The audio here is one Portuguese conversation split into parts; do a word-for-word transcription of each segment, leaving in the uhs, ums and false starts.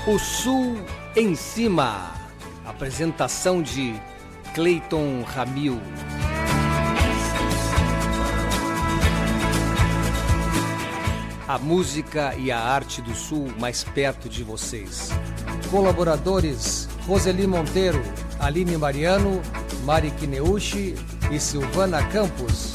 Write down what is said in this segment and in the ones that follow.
O Sul em Cima. Apresentação de Cleiton Ramil. A música e a arte do Sul mais perto de vocês. Colaboradores: Roseli Monteiro, Aline Mariano, Mari Kineuchi e Silvana Campos.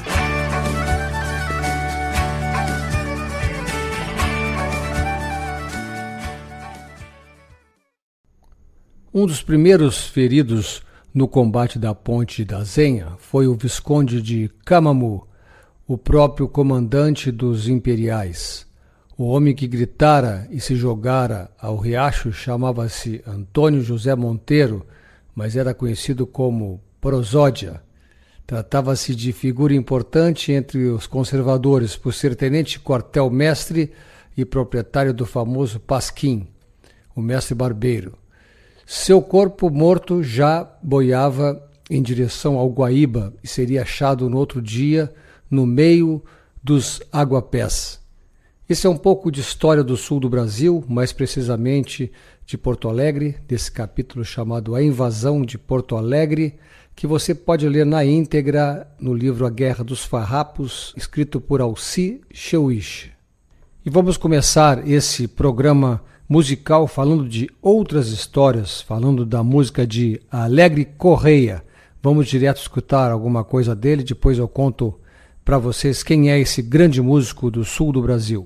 Um dos primeiros feridos no combate da Ponte da Zenha foi o Visconde de Camamu, o próprio comandante dos imperiais. O homem que gritara e se jogara ao riacho chamava-se Antônio José Monteiro, mas era conhecido como Prosódia. Tratava-se de figura importante entre os conservadores por ser tenente quartel-mestre e proprietário do famoso Pasquim, o mestre barbeiro. Seu corpo morto já boiava em direção ao Guaíba e seria achado no outro dia no meio dos aguapés. Esse é um pouco de história do sul do Brasil, mais precisamente de Porto Alegre, desse capítulo chamado A Invasão de Porto Alegre, que você pode ler na íntegra no livro A Guerra dos Farrapos, escrito por Alci Cheuich. E vamos começar esse programa musical falando de outras histórias, falando da música de Alegre Correia. Vamos direto escutar alguma coisa dele, depois eu conto para vocês quem é esse grande músico do sul do Brasil.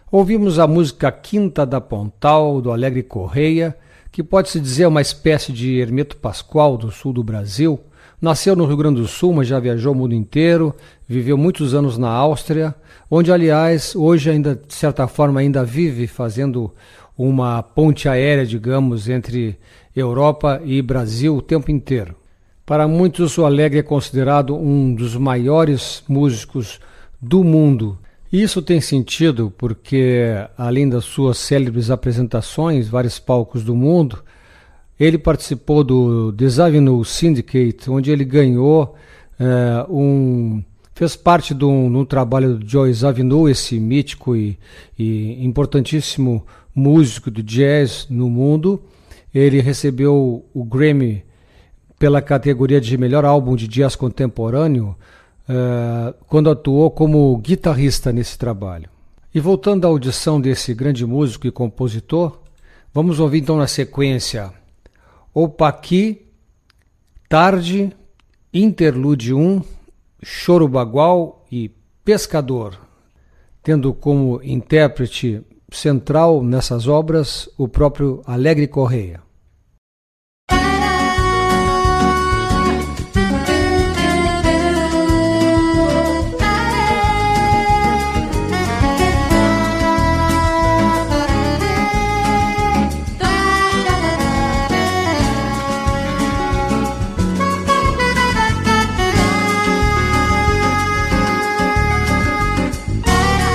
Ouvimos a música Quinta da Pontal, do Alegre Correia, que pode-se dizer uma espécie de Hermeto Pascoal do sul do Brasil. Nasceu no Rio Grande do Sul, mas já viajou o mundo inteiro, viveu muitos anos na Áustria, onde, aliás, hoje ainda, de certa forma, ainda vive fazendo uma ponte aérea, digamos, entre Europa e Brasil o tempo inteiro. Para muitos, o Alegre é considerado um dos maiores músicos do mundo. Isso tem sentido porque, além das suas célebres apresentações em vários palcos do mundo, ele participou do Desavenue Syndicate, onde ele ganhou é, um... fez parte de um, de um trabalho do Joe Zawinul, esse mítico e, e importantíssimo músico do jazz no mundo. Ele recebeu o Grammy pela categoria de melhor álbum de jazz contemporâneo, Uh, quando atuou como guitarrista nesse trabalho. E voltando à audição desse grande músico e compositor, vamos ouvir então na sequência Opaqui, Tarde, Interlude um, Choro Bagual e Pescador, tendo como intérprete central nessas obras o próprio Alegre Correia.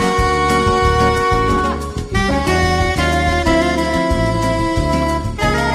Thank you.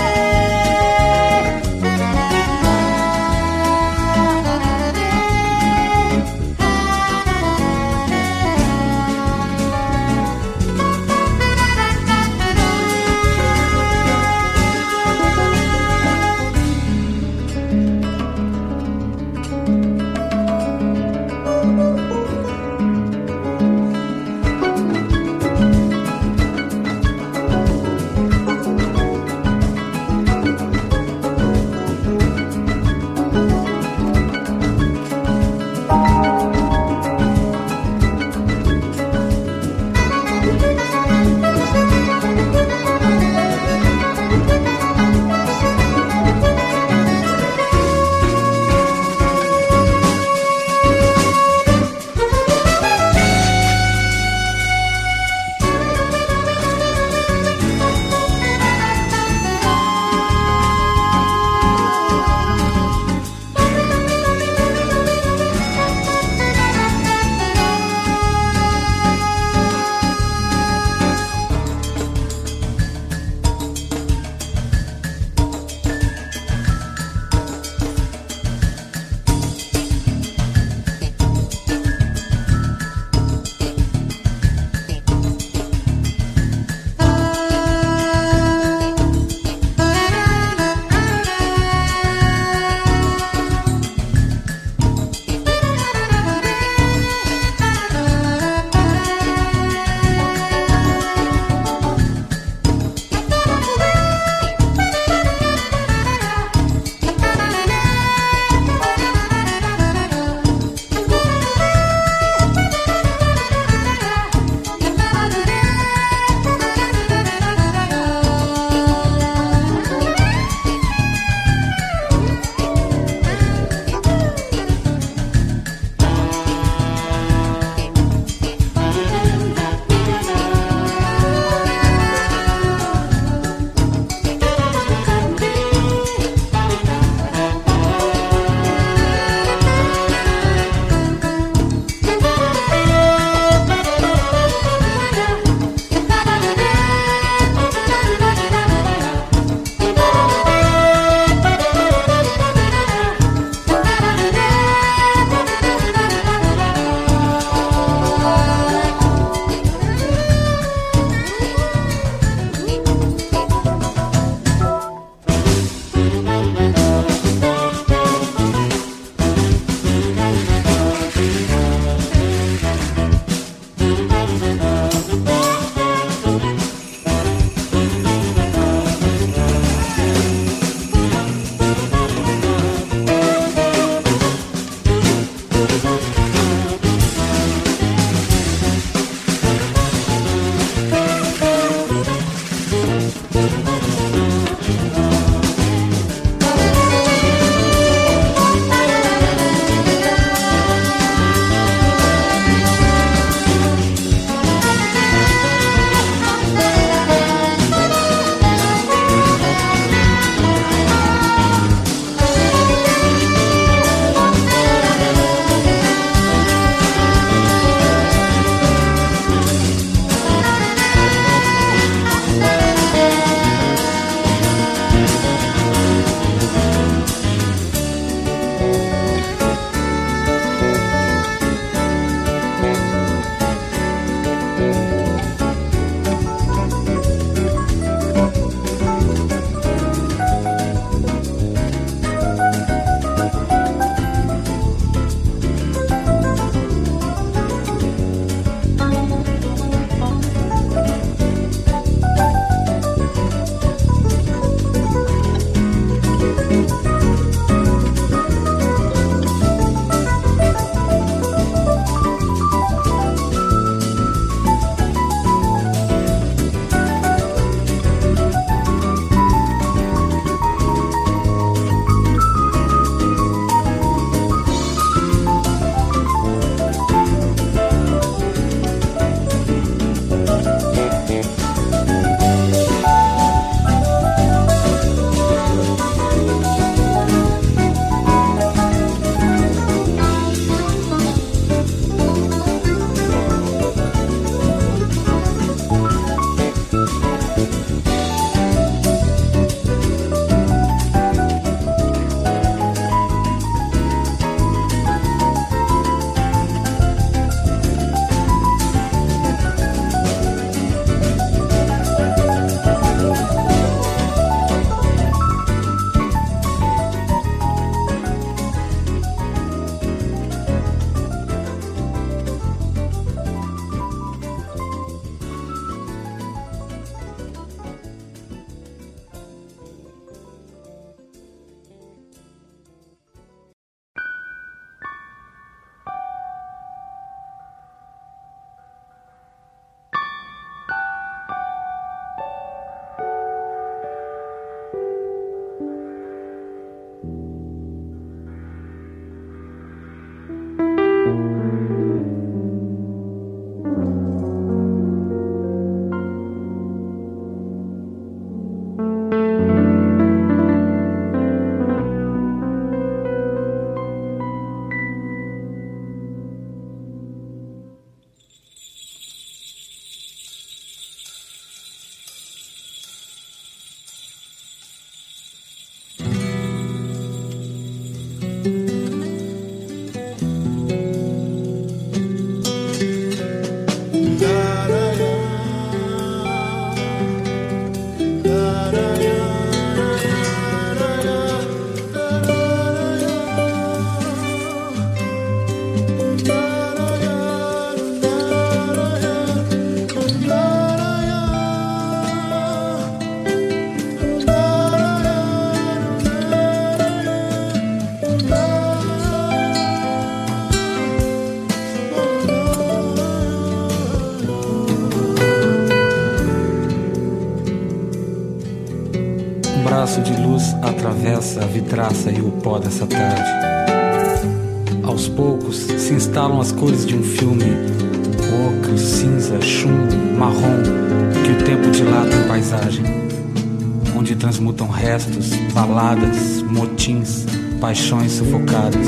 atravessa a vidraça e o pó dessa tarde. Aos poucos se instalam as cores de um filme: ocre, cinza, chumbo, marrom, que o tempo dilata em paisagem, onde transmutam restos, baladas, motins, paixões sufocadas.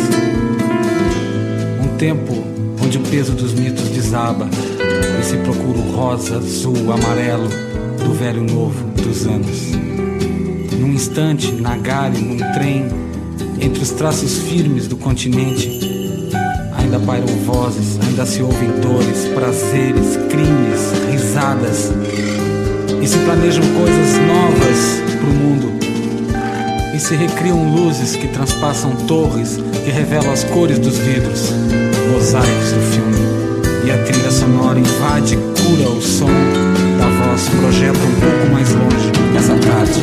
Um tempo onde o peso dos mitos desaba e se procura o rosa, azul, amarelo do velho novo dos anos. Num instante, na galha, num trem, entre os traços firmes do continente, ainda pairam vozes, ainda se ouvem dores, prazeres, crimes, risadas, e se planejam coisas novas pro mundo, e se recriam luzes que transpassam torres, que revelam as cores dos vidros, mosaicos do filme, e a trilha sonora invade, cura o som da voz, projeta um pouco mais longe essa tarde.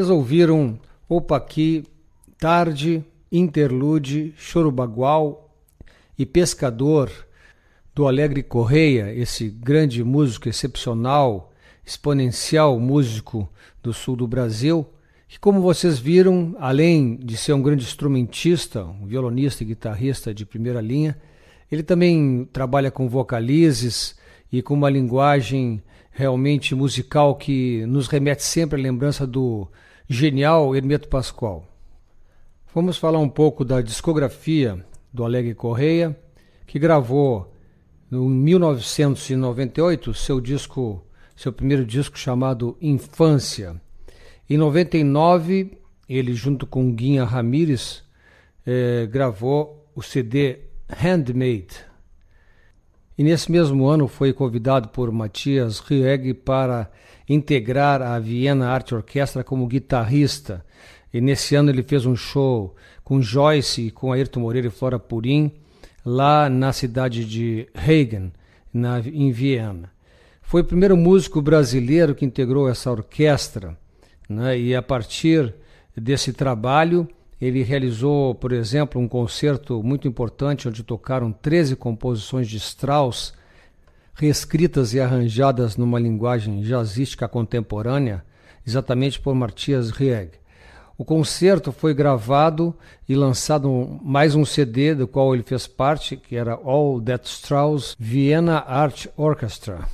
Vocês ouviram Opa Aqui, Tarde, Interlude, Choro Bagual e Pescador, do Alegre Correia, esse grande músico excepcional, exponencial músico do sul do Brasil, que, como vocês viram, além de ser um grande instrumentista, um violonista e guitarrista de primeira linha, ele também trabalha com vocalizes e com uma linguagem realmente musical que nos remete sempre à lembrança do genial Hermeto Pascoal. Vamos falar um pouco da discografia do Alegre Correia, que gravou em mil novecentos e noventa e oito seu disco, seu primeiro disco chamado Infância. Em noventa e nove, ele junto com Guinha Ramírez eh, gravou o C D Handmade. E nesse mesmo ano foi convidado por Matias Rieg para integrar a Viena Art Orchestra como guitarrista. E nesse ano ele fez um show com Joyce, com Ayrton Moreira e Flora Purim, lá na cidade de Hagen, na, em Viena. Foi o primeiro músico brasileiro que integrou essa orquestra, né? E a partir desse trabalho ele realizou, por exemplo, um concerto muito importante onde tocaram treze composições de Strauss, reescritas e arranjadas numa linguagem jazzística contemporânea, exatamente por Matias Rieg. O concerto foi gravado e lançado mais um C D do qual ele fez parte, que era All That Strauss Vienna Art Orchestra.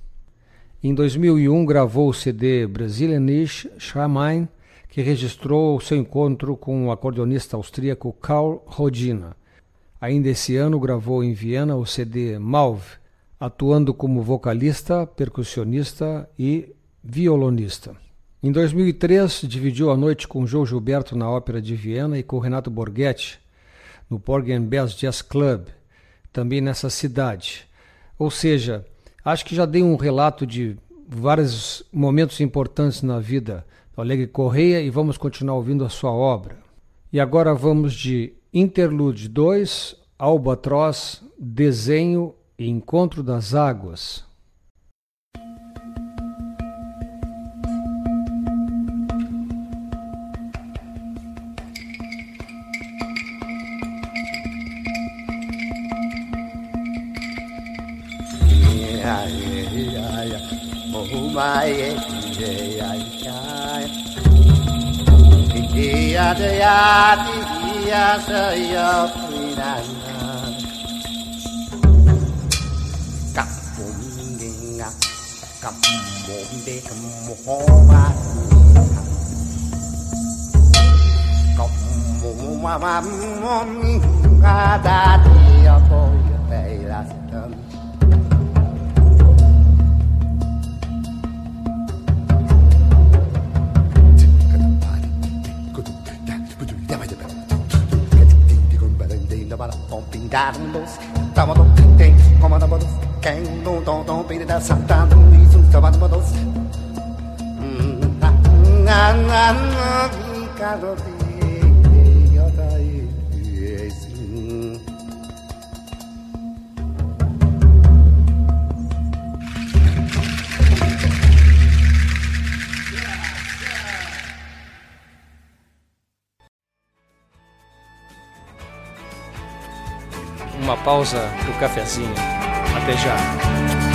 Em dois mil e um gravou o C D Brasilianisch Schrein, que registrou seu encontro com o acordeonista austríaco Karl Rodina. Ainda esse ano gravou em Viena o C D Malve, atuando como vocalista, percussionista e violonista. Em dois mil e três, dividiu a noite com João Gilberto na Ópera de Viena e com Renato Borghetti no Porgy and Bess Jazz Club, também nessa cidade. Ou seja, acho que já dei um relato de vários momentos importantes na vida do Alegre Correia e vamos continuar ouvindo a sua obra. E agora vamos de Interlude dois, Albatroz, Desenho e Encontro das Águas. Uma pausa pro cafezinho. Até já.